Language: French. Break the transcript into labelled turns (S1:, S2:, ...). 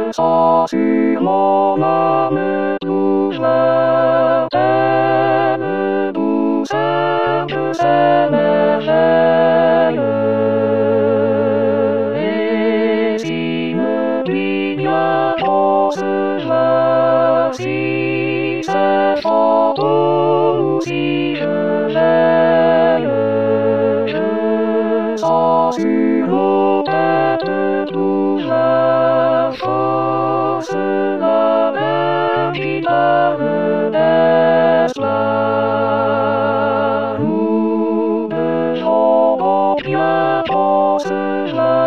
S1: ça sur mon âme douce la peine douceur de ces merveilles. Et si me dit bientôt cela, si c'est fantôme ou si je veille, je sens sur nos têtes toute la force, la même guitare d'esclave. Nous devons donc bientôt cela.